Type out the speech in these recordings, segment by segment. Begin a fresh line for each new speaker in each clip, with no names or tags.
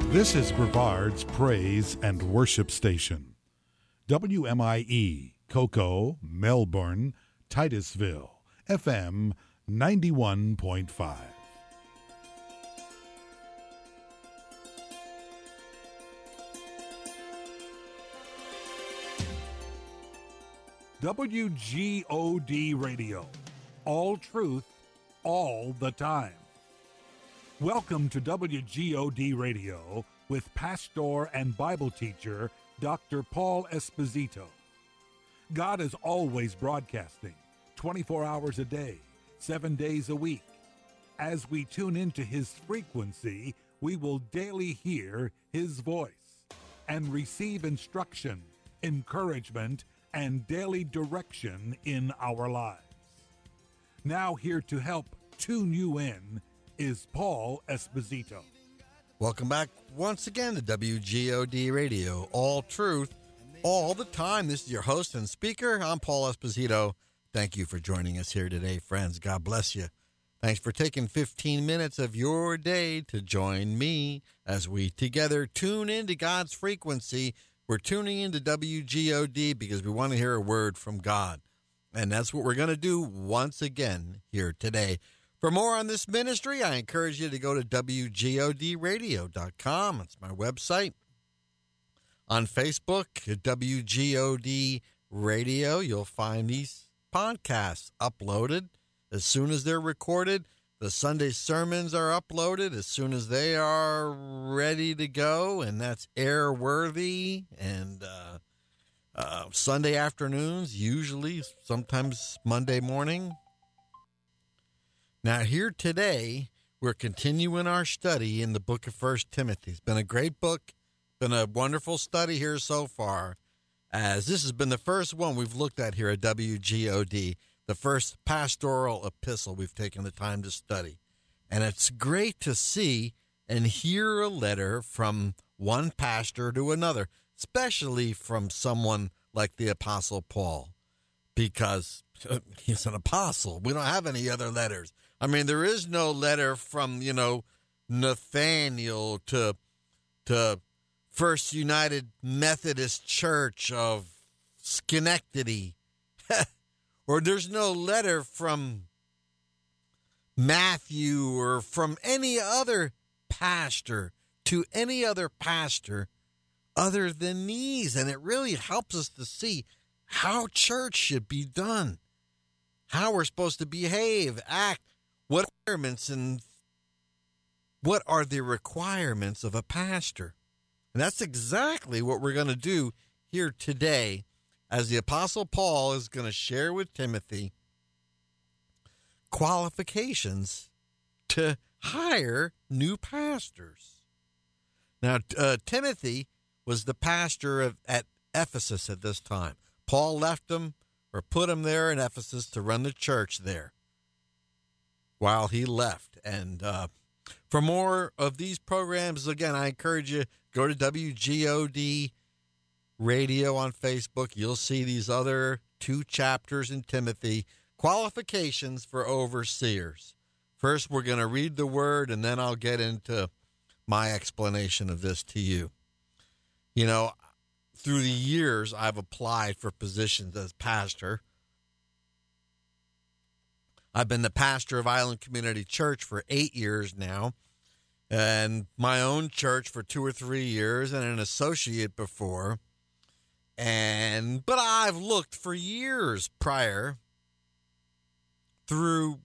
This is Brevard's Praise and Worship Station. WMIE, Cocoa, Melbourne, Titusville, FM 91.5. WGOD Radio. All truth, all the time. Welcome to WGOD Radio with pastor and Bible teacher Dr. Paul Esposito. God is always broadcasting 24 hours a day, 7 days a week. As we tune into his frequency, we will daily hear his voice and receive instruction, encouragement, and daily direction in our lives. Now here to help tune you in is Paul Esposito.
Welcome back once again to WGOD Radio, all truth, all the time. This is your host and speaker. I'm Paul Esposito. Thank you for joining us here today, friends. God bless you. Thanks for taking 15 minutes of your day to join me as we together tune into God's frequency. We're tuning into WGOD because we want to hear a word from God. And that's what we're going to do once again here today. For more on this ministry, I encourage you to go to WGODradio.com. It's my website. On Facebook, at WGOD Radio, you'll find these podcasts uploaded as soon as they're recorded. The Sunday sermons are uploaded as soon as they are ready to go, and that's airworthy. And Sunday afternoons, usually, sometimes Monday morning. Now, here today, we're continuing our study in the book of 1 Timothy. It's been a great book, been a wonderful study here so far, as this has been the first one we've looked at here at WGOD, the first pastoral epistle we've taken the time to study. And it's great to see and hear a letter from one pastor to another, especially from someone like the Apostle Paul, because he's an apostle. We don't have any other letters. I mean, there is no letter from, Nathaniel to First United Methodist Church of Schenectady. Or there's no letter from Matthew or from any other pastor to any other pastor other than these. And it really helps us to see how church should be done, how we're supposed to behave, act, what requirements and what are the requirements of a pastor. And that's exactly what we're going to do here today, as the Apostle Paul is going to share with Timothy qualifications to hire new pastors. Now, Timothy was the pastor at Ephesus at this time. Paul left him or put him there in Ephesus to run the church there while he left. And for more of these programs, again, I encourage you, go to WGOD Radio on Facebook. You'll see these other 2 chapters in Timothy, qualifications for overseers. First, we're going to read the word, and then I'll get into my explanation of this to you. Through the years, I've applied for positions as pastor. I've been the pastor of Island Community Church for 8 years now, and my own church for 2 or 3 years, and an associate before. But I've looked for years prior through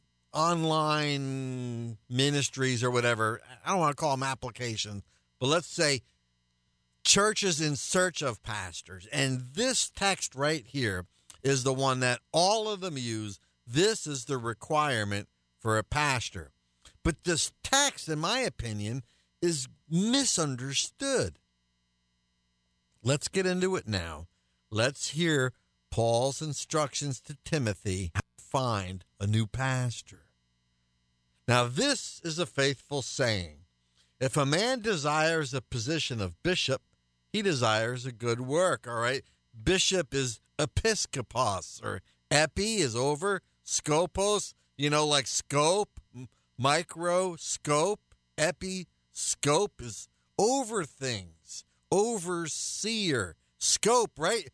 online ministries or whatever. I don't want to call them applications, but let's say churches in search of pastors. And this text right here is the one that all of them use. This is the requirement for a pastor. But this text, in my opinion, is misunderstood. Let's get into it now. Let's hear Paul's instructions to Timothy how to find a new pastor. Now, this is a faithful saying. If a man desires a position of bishop, he desires a good work, all right? Bishop is episkopos, or epi is over, scopos, like scope, microscope, episcope is over things, overseer, scope, right?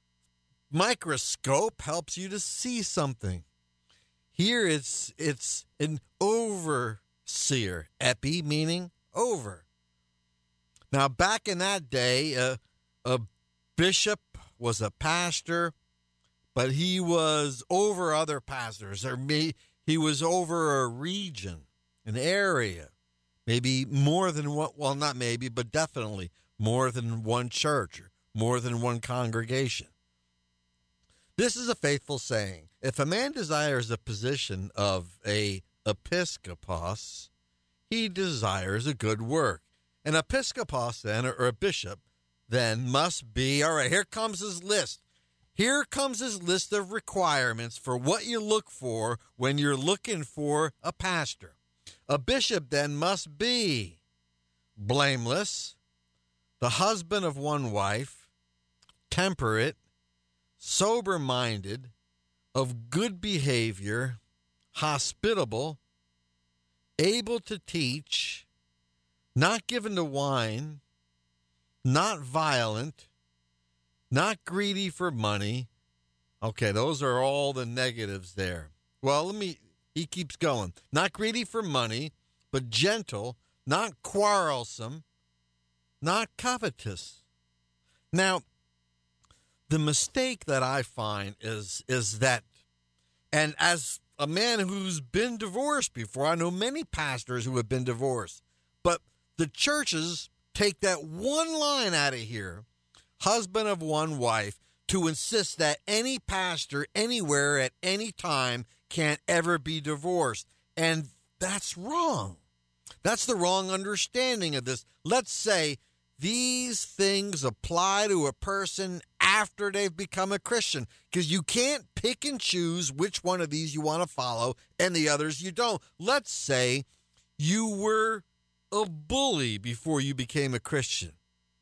Microscope helps you to see something. Here it's an overseer, epi meaning over. Now, back in that day, a bishop was a pastor, but he was over other pastors, or he was over a region, an area, maybe more than one, well, not maybe, but definitely more than one church, or more than one congregation. This is a faithful saying. If a man desires the position of a episkopos, he desires a good work. An episkopos, then, or a bishop, then must be, all right, here comes his list. Here comes his list of requirements for what you look for when you're looking for a pastor. A bishop, then, must be blameless, the husband of one wife, temperate, sober-minded, of good behavior, hospitable, able to teach, not given to wine, not violent, not greedy for money. Okay, those are all the negatives there. Well, he keeps going. Not greedy for money, but gentle, not quarrelsome, not covetous. Now, the mistake that I find is that, and as a man who's been divorced before, I know many pastors who have been divorced, but the churches take that one line out of here, husband of one wife, to insist that any pastor anywhere at any time can't ever be divorced. And that's wrong. That's the wrong understanding of this. Let's say these things apply to a person after they've become a Christian, because you can't pick and choose which one of these you want to follow and the others you don't. Let's say you were a bully before you became a Christian.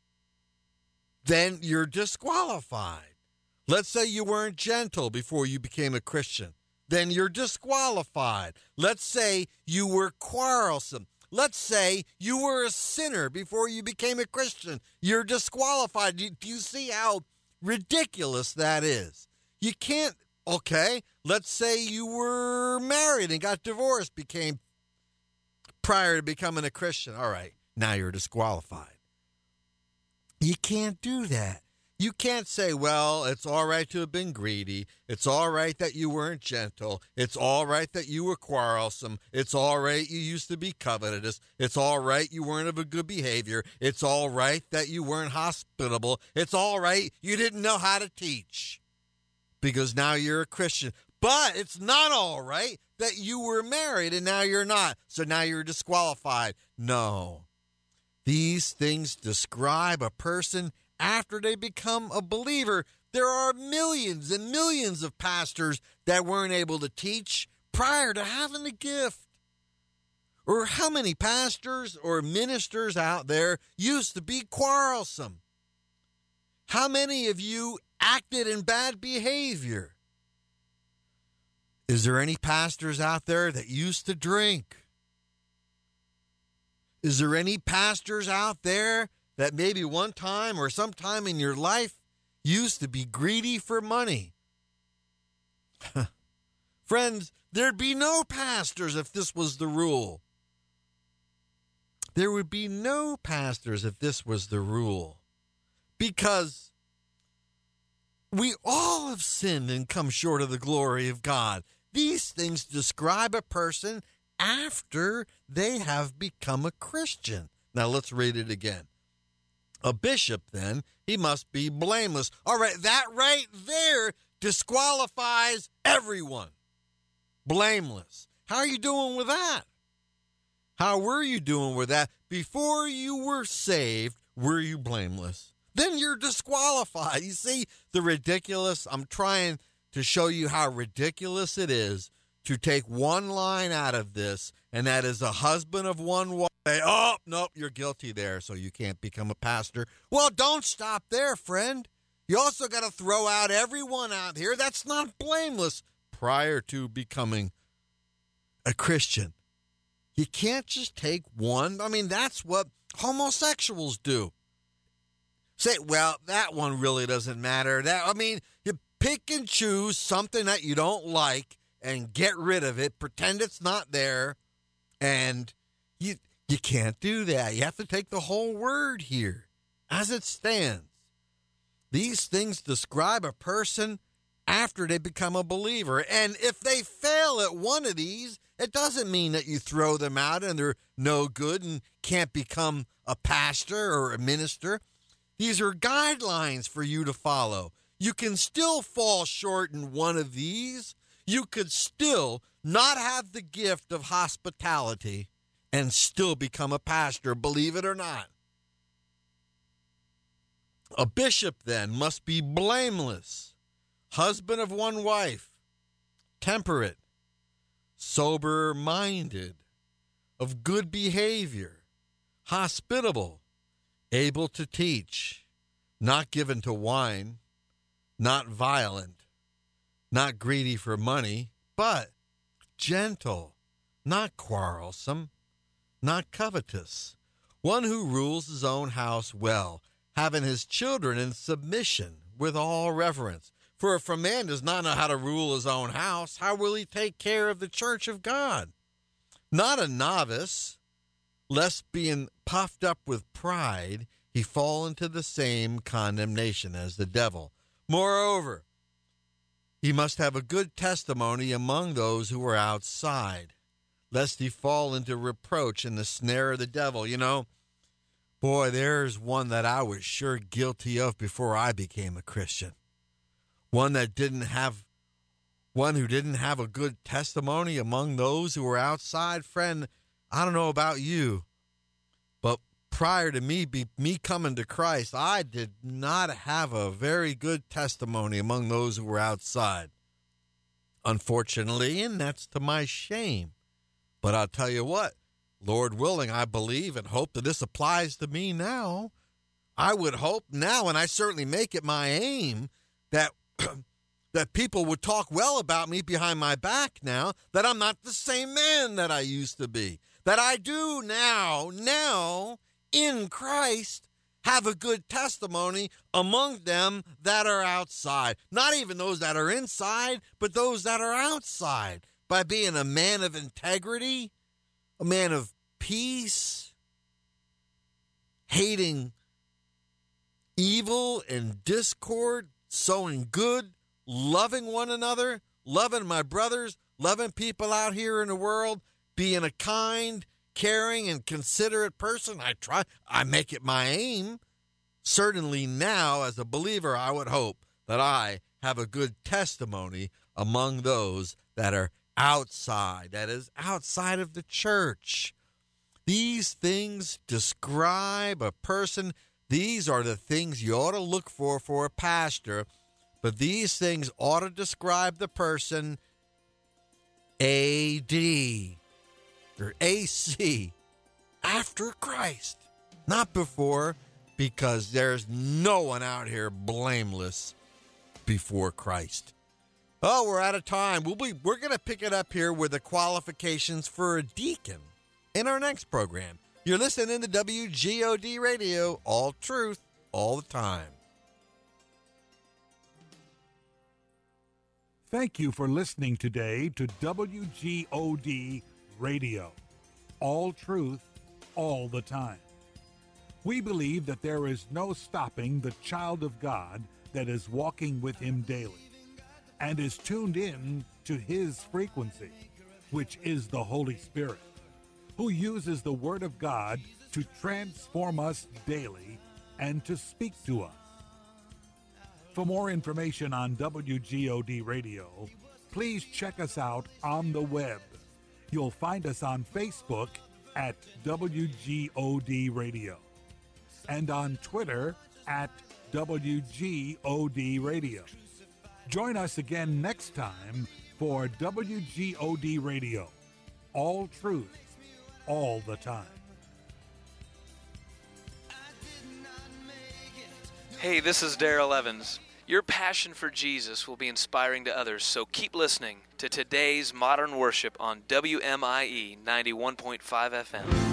Then you're disqualified. Let's say you weren't gentle before you became a Christian. Then you're disqualified. Let's say you were quarrelsome. Let's say you were a sinner before you became a Christian. You're disqualified. Do you see how ridiculous that is? You can't, okay, let's say you were married and got divorced, prior to becoming a Christian. All right, now you're disqualified. You can't do that. You can't say, well, it's all right to have been greedy. It's all right that you weren't gentle. It's all right that you were quarrelsome. It's all right you used to be covetous. It's all right you weren't of a good behavior. It's all right that you weren't hospitable. It's all right you didn't know how to teach, because now you're a Christian. But it's not all right that you were married and now you're not, so now you're disqualified. No. These things describe a person after they become a believer. There are millions and millions of pastors that weren't able to teach prior to having the gift. Or how many pastors or ministers out there used to be quarrelsome? How many of you acted in bad behavior? Is there any pastors out there that used to drink? Is there any pastors out there that maybe one time or sometime in your life used to be greedy for money? Friends, there'd be no pastors if this was the rule. There would be no pastors if this was the rule. Because we all have sinned and come short of the glory of God. These things describe a person after they have become a Christian. Now let's read it again. A bishop, then, he must be blameless. All right, that right there disqualifies everyone. Blameless. How are you doing with that? How were you doing with that? Before you were saved, were you blameless? Then you're disqualified. You see the ridiculous? I'm trying to show you how ridiculous it is to take one line out of this, and that is a husband of one wife. Oh, nope, you're guilty there, so you can't become a pastor. Well, don't stop there, friend. You also got to throw out everyone out here that's not blameless prior to becoming a Christian. You can't just take one. I mean, that's what Homosexuals do. Say, well, that one really doesn't matter. You pick and choose something that you don't like and get rid of it, pretend it's not there, and you can't do that. You have to take the whole word here as it stands. These things describe a person after they become a believer, and if they fail at one of these, it doesn't mean that you throw them out and they're no good and can't become a pastor or a minister. These are guidelines for you to follow. You can still fall short in one of these. You could still not have the gift of hospitality and still become a pastor, believe it or not. A bishop, then, must be blameless, husband of one wife, temperate, sober-minded, of good behavior, hospitable, able to teach, not given to wine, not violent, not greedy for money, but gentle, not quarrelsome, not covetous, one who rules his own house well, having his children in submission with all reverence. For if a man does not know how to rule his own house, how will he take care of the church of God? Not a novice, lest being puffed up with pride, he fall into the same condemnation as the devil. Moreover, he must have a good testimony among those who are outside, lest he fall into reproach in the snare of the devil. Boy, there's one that I was sure guilty of before I became a Christian. One who didn't have a good testimony among those who were outside. Friend, I don't know about you, but prior to me coming to Christ, I did not have a very good testimony among those who were outside. Unfortunately, and that's to my shame. But I'll tell you what, Lord willing, I believe and hope that this applies to me now. I would hope now, and I certainly make it my aim, that that people would talk well about me behind my back now, that I'm not the same man that I used to be, that I do now, in Christ, have a good testimony among them that are outside. Not even those that are inside, but those that are outside, by being a man of integrity, a man of peace, hating evil and discord, sowing good, loving one another, loving my brothers, loving people out here in the world, being a kind, caring, and considerate person. I make it my aim. Certainly now, as a believer, I would hope that I have a good testimony among those that are outside, that is, outside of the church. These things describe a person. These are the things you ought to look for a pastor. But these things ought to describe the person A.D. or A.C. after Christ, not before, because there's no one out here blameless before Christ. Oh, we're out of time. We're going to pick it up here with the qualifications for a deacon in our next program. You're listening to WGOD Radio, all truth, all the time.
Thank you for listening today to WGOD Radio, all truth, all the time. We believe that there is no stopping the child of God that is walking with him daily and is tuned in to his frequency, which is the Holy Spirit, who uses the Word of God to transform us daily and to speak to us. For more information on WGOD Radio, please check us out on the web. You'll find us on Facebook at WGOD Radio and on Twitter at WGOD Radio. Join us again next time for WGOD Radio, all truth, all the time.
Hey, this is Daryl Evans. Your passion for Jesus will be inspiring to others, so keep listening to today's Modern Worship on WMIE 91.5 FM.